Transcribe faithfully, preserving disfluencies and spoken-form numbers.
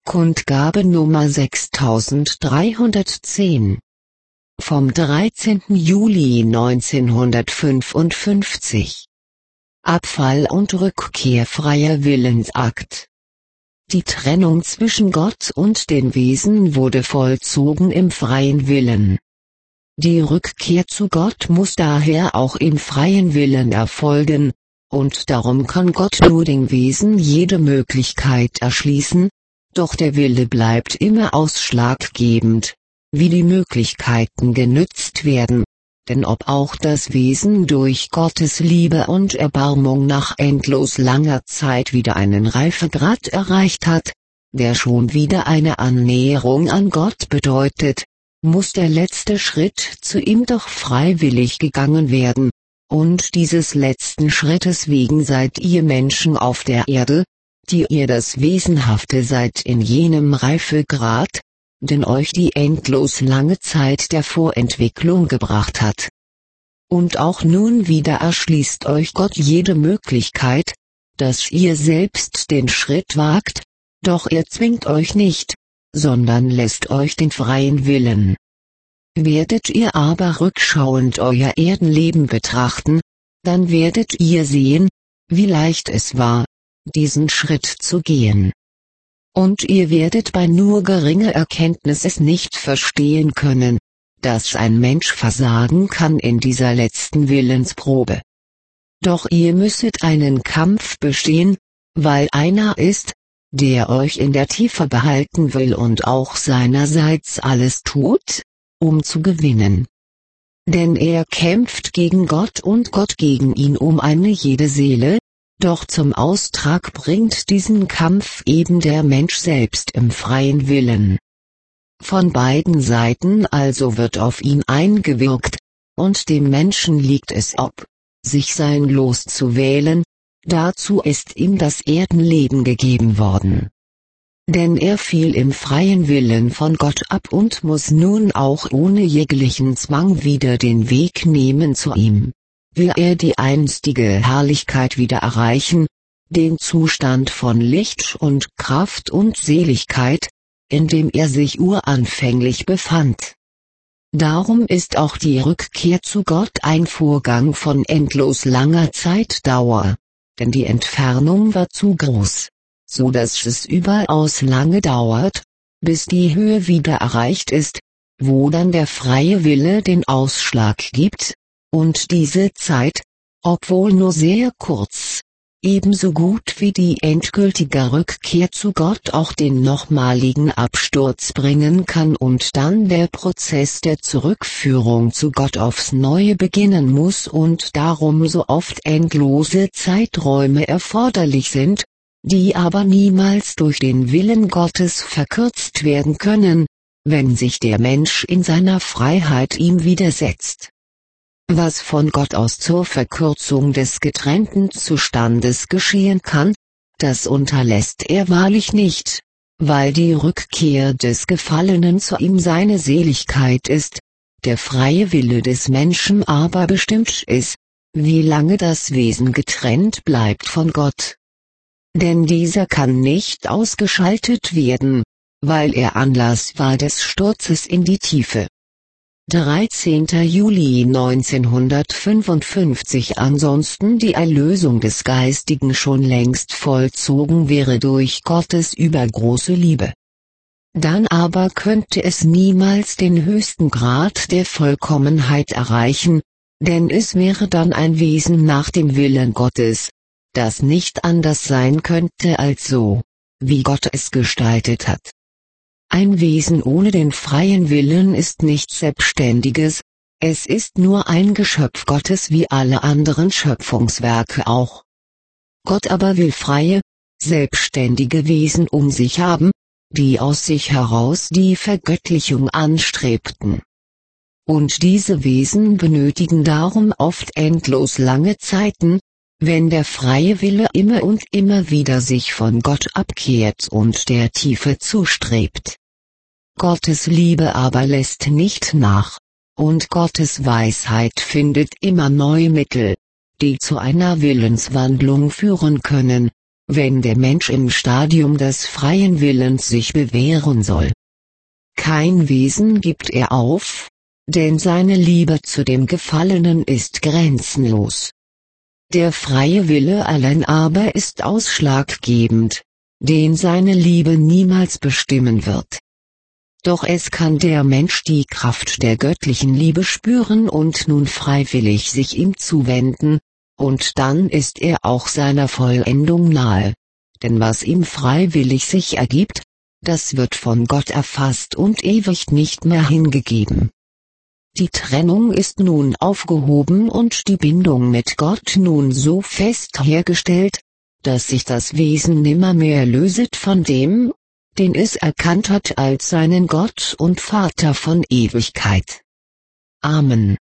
Kundgabe Nummer sechstausenddreihundertzehn. Vom dreizehnten Juli neunzehnhundertfünfundfünfzig. Abfall und Rückkehr freier Willensakt. Die Trennung zwischen Gott und den Wesen wurde vollzogen im freien Willen. Die Rückkehr zu Gott muss daher auch im freien Willen erfolgen, und darum kann Gott nur den Wesen jede Möglichkeit erschließen, doch der Wille bleibt immer ausschlaggebend, wie die Möglichkeiten genützt werden, denn ob auch das Wesen durch Gottes Liebe und Erbarmung nach endlos langer Zeit wieder einen Reifegrad erreicht hat, der schon wieder eine Annäherung an Gott bedeutet, muss der letzte Schritt zu ihm doch freiwillig gegangen werden, und dieses letzten Schrittes wegen seid ihr Menschen auf der Erde, die ihr das Wesenhafte seid in jenem Reifegrad, den euch die endlos lange Zeit der Vorentwicklung gebracht hat. Und auch nun wieder erschließt euch Gott jede Möglichkeit, dass ihr selbst den Schritt wagt, doch er zwingt euch nicht, sondern lässt euch den freien Willen. Werdet ihr aber rückschauend euer Erdenleben betrachten, dann werdet ihr sehen, wie leicht es war, diesen Schritt zu gehen. Und ihr werdet bei nur geringer Erkenntnis es nicht verstehen können, dass ein Mensch versagen kann in dieser letzten Willensprobe. Doch ihr müsset einen Kampf bestehen, weil einer ist, der euch in der Tiefe behalten will und auch seinerseits alles tut, um zu gewinnen. Denn er kämpft gegen Gott und Gott gegen ihn um eine jede Seele, doch zum Austrag bringt diesen Kampf eben der Mensch selbst im freien Willen. Von beiden Seiten also wird auf ihn eingewirkt, und dem Menschen liegt es ob, sich sein Los zu wählen, dazu ist ihm das Erdenleben gegeben worden. Denn er fiel im freien Willen von Gott ab und muss nun auch ohne jeglichen Zwang wieder den Weg nehmen zu ihm. Will er die einstige Herrlichkeit wieder erreichen, den Zustand von Licht und Kraft und Seligkeit, in dem er sich uranfänglich befand. Darum ist auch die Rückkehr zu Gott ein Vorgang von endlos langer Zeitdauer, denn die Entfernung war zu groß, so dass es überaus lange dauert, bis die Höhe wieder erreicht ist, wo dann der freie Wille den Ausschlag gibt, und diese Zeit, obwohl nur sehr kurz, ebenso gut wie die endgültige Rückkehr zu Gott auch den nochmaligen Absturz bringen kann und dann der Prozess der Zurückführung zu Gott aufs Neue beginnen muss und darum so oft endlose Zeiträume erforderlich sind, die aber niemals durch den Willen Gottes verkürzt werden können, wenn sich der Mensch in seiner Freiheit ihm widersetzt. Was von Gott aus zur Verkürzung des getrennten Zustandes geschehen kann, das unterlässt er wahrlich nicht, weil die Rückkehr des Gefallenen zu ihm seine Seligkeit ist, der freie Wille des Menschen aber bestimmt ist, wie lange das Wesen getrennt bleibt von Gott. Denn dieser kann nicht ausgeschaltet werden, weil er Anlass war des Sturzes in die Tiefe. dreizehnten Juli neunzehnhundertfünfundfünfzig. Ansonsten die Erlösung des Geistigen schon längst vollzogen wäre durch Gottes übergroße Liebe. Dann aber könnte es niemals den höchsten Grad der Vollkommenheit erreichen, denn es wäre dann ein Wesen nach dem Willen Gottes, das nicht anders sein könnte als so, wie Gott es gestaltet hat. Ein Wesen ohne den freien Willen ist nichts Selbstständiges, es ist nur ein Geschöpf Gottes wie alle anderen Schöpfungswerke auch. Gott aber will freie, selbstständige Wesen um sich haben, die aus sich heraus die Vergöttlichung anstrebten. Und diese Wesen benötigen darum oft endlos lange Zeiten, wenn der freie Wille immer und immer wieder sich von Gott abkehrt und der Tiefe zustrebt. Gottes Liebe aber lässt nicht nach, und Gottes Weisheit findet immer neue Mittel, die zu einer Willenswandlung führen können, wenn der Mensch im Stadium des freien Willens sich bewähren soll. Kein Wesen gibt er auf, denn seine Liebe zu dem Gefallenen ist grenzenlos. Der freie Wille allein aber ist ausschlaggebend, den seine Liebe niemals bestimmen wird. Doch es kann der Mensch die Kraft der göttlichen Liebe spüren und nun freiwillig sich ihm zuwenden, und dann ist er auch seiner Vollendung nahe. Denn was ihm freiwillig sich ergibt, das wird von Gott erfasst und ewig nicht mehr hingegeben. Die Trennung ist nun aufgehoben und die Bindung mit Gott nun so fest hergestellt, dass sich das Wesen nimmermehr löset von dem, den es erkannt hat als seinen Gott und Vater von Ewigkeit. Amen.